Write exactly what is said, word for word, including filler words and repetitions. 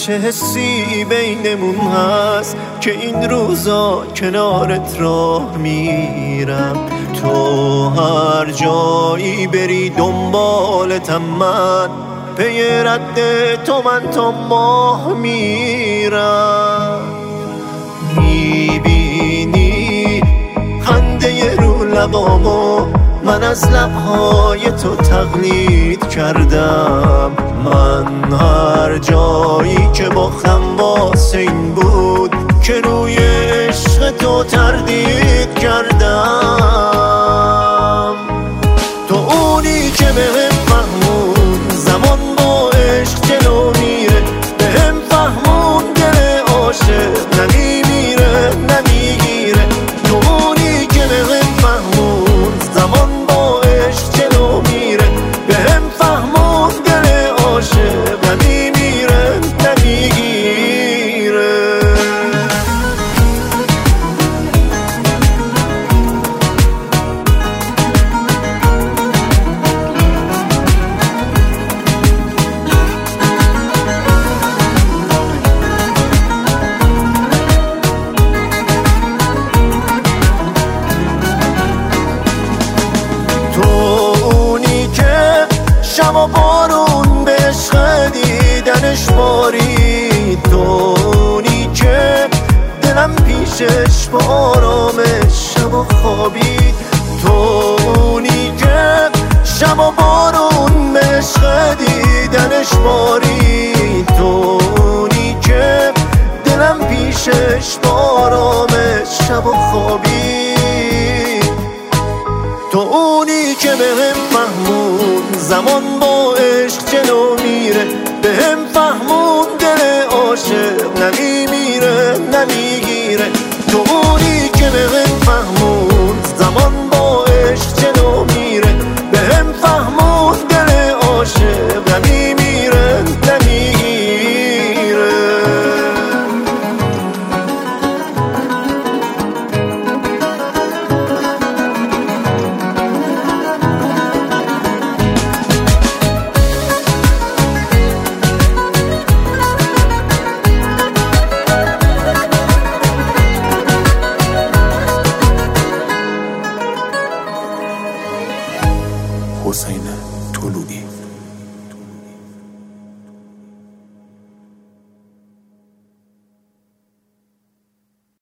چه حسی بینمون هست که این روزا کنارت راه میرم. تو هر جایی بری دنبالتم، من پی رد تو من تا ماه میرم. میبینی خنده رو لبامو من از لبهای تو تقلید کردم. من هر جایی که باختم واسه این بود که روی عشق تو تردید کردم. تو اونی که بهم فهمون زمان با عشق جلو میره، بهم فهمون دل عاشق نمیمیره نمیگیره. تو اونی که بهم فهمون زمان با عشق جلو میره، بهم فهمون دل عاشق نمیمیره نمیگیره. شب و بارون به عشق دیدنش بارید، دونی که دلم پیشش با آرامش شب و خوابید. دونی که شب و بارون به عشق دیدنش بارید، دونی که دلم پیشش با آرامش شب و خوابید. تو اونی که بهم فهمون زمان با عشق جلو میره، بهم فهمون دل عاشق نمیمیره نمیگیره. تو اونی که بهم فهمون زمان با عشق جلو میره، بهم فهمون دل عاشق نمیمیره نمیگیره. حسین طلوعی.